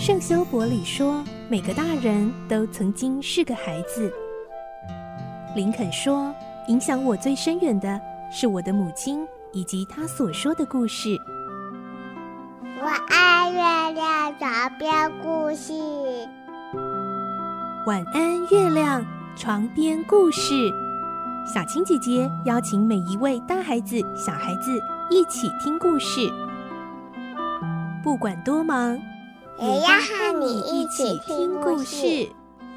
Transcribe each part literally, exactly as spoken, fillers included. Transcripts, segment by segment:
圣修伯里说，每个大人都曾经是个孩子。林肯说，影响我最深远的是我的母亲以及她所说的故事。 我爱月亮床边故事。 晚安，月亮床边故事。小青姐姐邀请每一位大孩子、小孩子一起听故事，不管多忙， 也要和你一起听故事。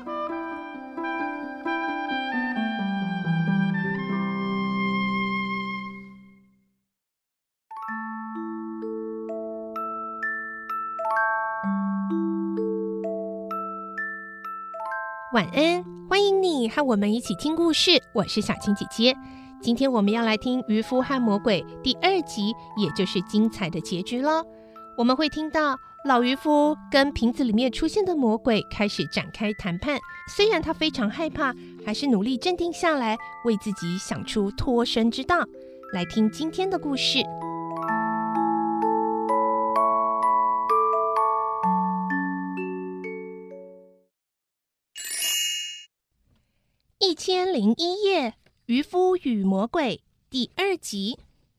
晚安，欢迎你和我们一起听故事，我是小青姐姐。今天我们要来听《渔夫和魔鬼》第二集，也就是精彩的结局咯。我们会听到老渔夫跟瓶子里面出现的魔鬼开始展开谈判，虽然他非常害怕，还是努力镇定下来，为自己想出脱身之道。来听今天的故事。一千零一夜，渔夫与魔鬼第二集。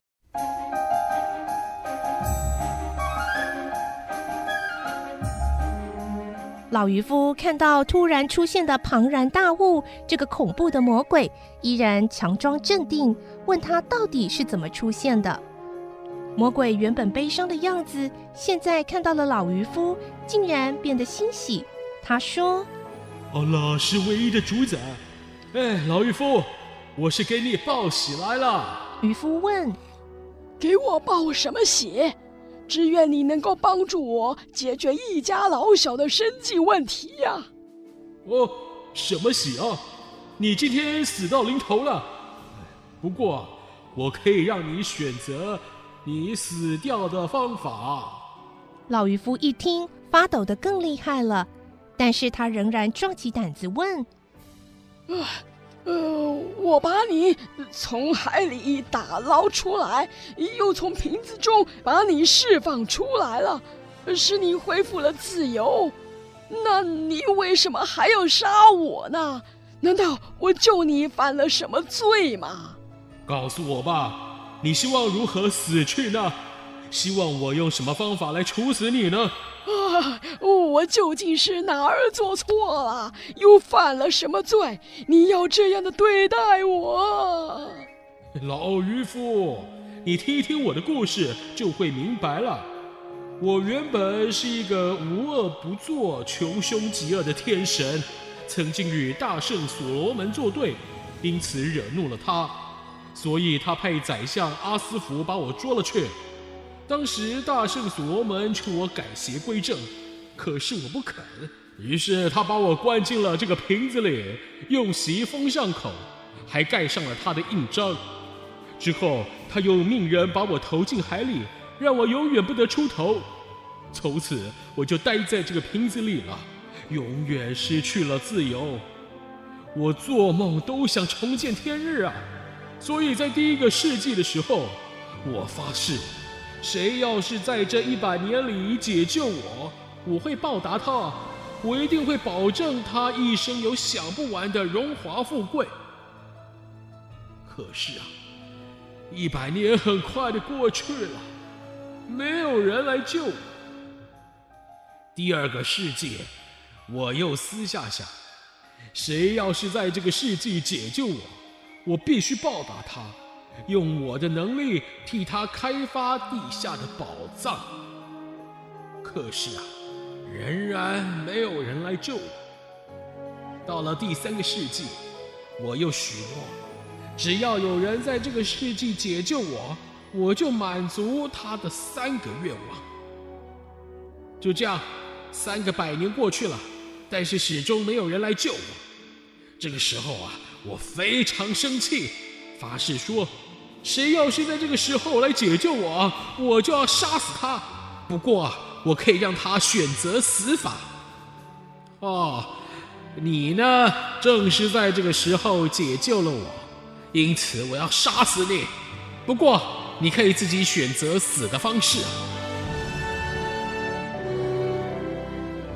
老渔夫看到突然出现的庞然大物，这个恐怖的魔鬼依然强装镇定，问他到底是怎么出现的。魔鬼原本悲伤的样子，现在看到了老渔夫，竟然变得欣喜。他说： 阿拉是唯一的主宰。哎，老渔夫，我是给你报喜来了。 渔夫问： 给我报什么喜？只愿你能够帮助我解决一家老小的生计问题呀、啊！ 哦，什么喜啊？你今天死到临头了。不过，我可以让你选择你死掉的方法。 老渔夫一听，发抖得更厉害了，但是他仍然壮起胆子问： 呃，呃，我把你从海里打捞出来，又从瓶子中把你释放出来了，使你恢复了自由。那你为什么还要杀我呢？难道我救你犯了什么罪吗？ 告诉我吧，你希望如何死去呢？希望我用什么方法来处死你呢？ 啊！我究竟是哪儿做错了，又犯了什么罪？你要这样的对待我？ 老渔夫，你听一听我的故事就会明白了。我原本是一个无恶不作、穷凶极恶的天神，曾经与大圣所罗门作对，因此惹怒了他，所以他派宰相阿斯福把我捉了去。当时大圣所罗门求我改邪归正，可是我不肯，于是他把我关进了这个瓶子里，用锡封上口，还盖上了他的印章。之后他又命人把我投进海里，让我永远不得出头。从此我就待在这个瓶子里了，永远失去了自由。我做梦都想重见天日啊！所以在第一个世纪的时候，我发誓，谁要是在这一百年里解救我，我会报答他，我一定会保证他一生有享不完的荣华富贵。可是啊，一百年很快的过去了，没有人来救我。第二个世纪，我又私下想，谁要是在这个世纪解救我，我必须报答他，用我的能力替他开发地下的宝藏。可是啊，仍然没有人来救我。到了第三个世纪，我又许诺，只要有人在这个世纪解救我，我就满足他的三个愿望。就这样，三个百年过去了，但是始终没有人来救我。这个时候啊，我非常生气，发誓说，谁要是在这个时候来解救我，我就要杀死他。不过啊，我可以让他选择死法。哦，你呢，正是在这个时候解救了我，因此我要杀死你。不过你可以自己选择死的方式。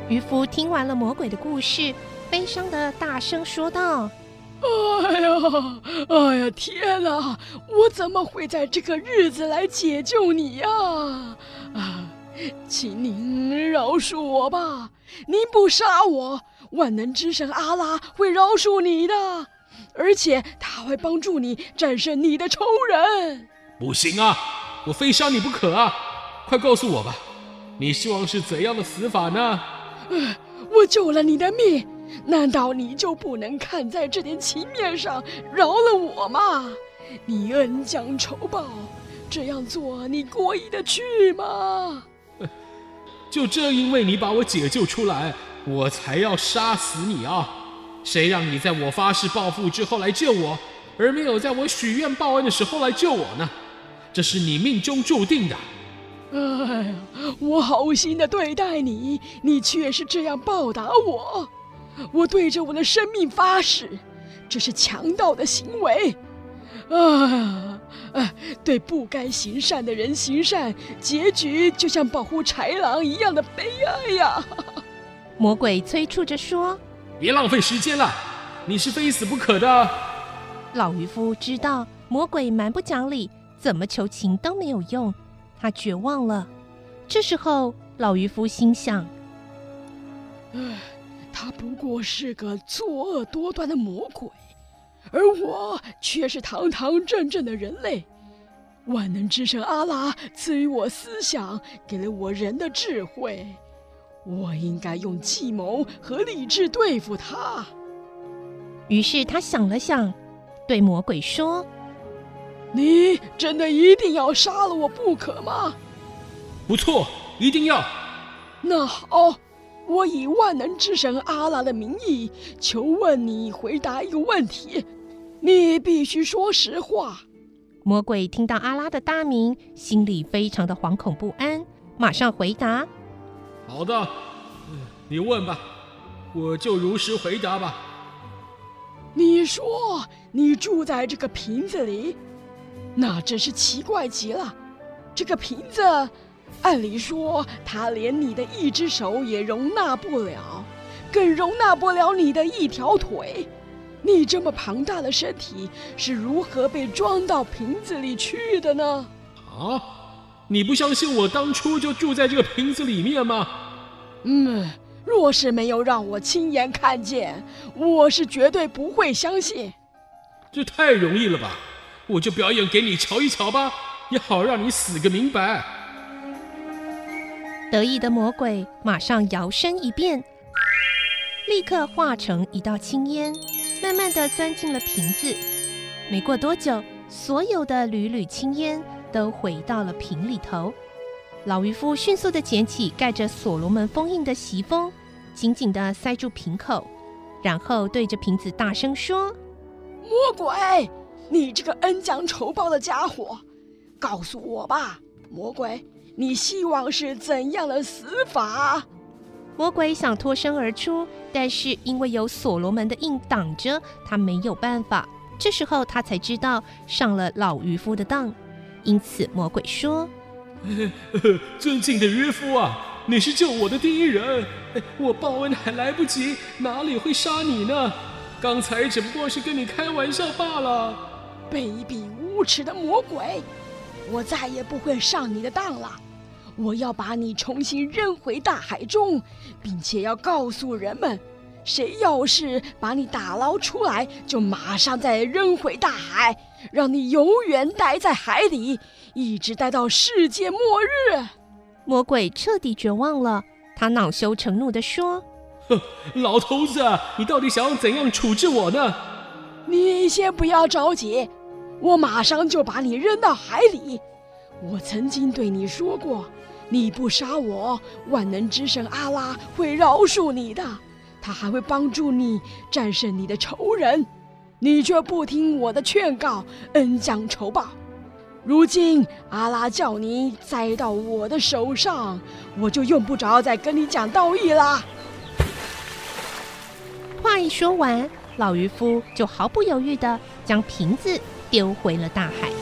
渔夫听完了魔鬼的故事，悲伤的大声说道： 哎呀，哎呀，天哪！我怎么会在这个日子来解救你呀？啊，请您饶恕我吧！您不杀我，万能之神阿拉会饶恕你的，而且他会帮助你战胜你的仇人。 不行啊，我非杀你不可啊！快告诉我吧，你希望是怎样的死法呢？ 呃，我救了你的命，难道你就不能看在这点情面上饶了我吗？你恩将仇报，这样做你过意得去吗？ 就正因为你把我解救出来，我才要杀死你啊！谁让你在我发誓报复之后来救我，而没有在我许愿报恩的时候来救我呢？这是你命中注定的。 哎呀，我好心的对待你，你却是这样报答我。我对着我的生命发誓，这是强盗的行为。啊，啊，对不该行善的人行善，结局就像保护豺狼一样的悲哀呀！ 魔鬼催促着说： 别浪费时间了，你是非死不可的。 老渔夫知道魔鬼蛮不讲理，怎么求情都没有用，他绝望了。这时候老渔夫心想： 唉，他不过是个作恶多端的魔鬼，而我却是堂堂正正的人类。万能之神阿拉赐予我思想，给了我人的智慧，我应该用计谋和理智对付他。 于是他想了想，对魔鬼说： 你真的一定要杀了我不可吗？ 不错，一定要。 那好，我以万能之神阿拉的名义求问你回答一个问题，你必须说实话。 魔鬼听到阿拉的大名，心里非常的惶恐不安，马上回答： 好的，你问吧，我就如实回答吧。 你说你住在这个瓶子里，那真是奇怪极了。这个瓶子按理说它连你的一只手也容纳不了，更容纳不了你的一条腿。你这么庞大的身体是如何被装到瓶子里去的呢？ 啊，你不相信我当初就住在这个瓶子里面吗？ 嗯，若是没有让我亲眼看见，我是绝对不会相信。 这太容易了吧，我就表演给你瞧一瞧吧，也好让你死个明白。 得意的魔鬼马上摇身一变，立刻化成一道青烟，慢慢地钻进了瓶子。没过多久，所有的缕缕青烟都回到了瓶里头。老渔夫迅速地捡起盖着所罗门封印的锡封，紧紧地塞住瓶口，然后对着瓶子大声说： 魔鬼，你这个恩将仇报的家伙，告诉我吧，魔鬼，你希望是怎样的死法？ 魔鬼想脱身而出，但是因为有所罗门的印挡着，他没有办法。这时候他才知道上了老渔夫的当，因此魔鬼说： 尊敬的渔夫啊，你是救我的第一人，我报恩还来不及，哪里会杀你呢？刚才只不过是跟你开玩笑罢了。 卑鄙无耻的魔鬼，我再也不会上你的当了。我要把你重新扔回大海中，并且要告诉人们，谁要是把你打捞出来，就马上再扔回大海，让你永远待在海里，一直待到世界末日。 魔鬼彻底绝望了，他恼羞成怒地说： 哼，老头子，你到底想要怎样处置我呢？ 你先不要着急，我马上就把你扔到海里。我曾经对你说过，你不杀我，万能之神阿拉会饶恕你的，他还会帮助你战胜你的仇人。你却不听我的劝告，恩将仇报。如今阿拉叫你栽到我的手上，我就用不着再跟你讲道义啦。 话一说完，老渔夫就毫不犹豫地将瓶子丢回了大海。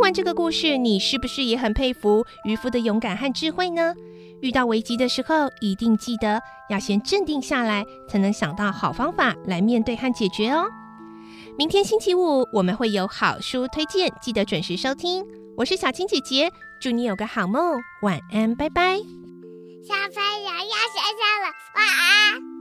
完这个故事，你是不是也很佩服渔夫的勇敢和智慧呢？遇到危机的时候，一定记得要先镇定下来，才能想到好方法来面对和解决哦。明天星期五我们会有好书推荐，记得准时收听。我是小青姐姐，祝你有个好梦，晚安，拜拜。 小朋友要睡觉了，晚安。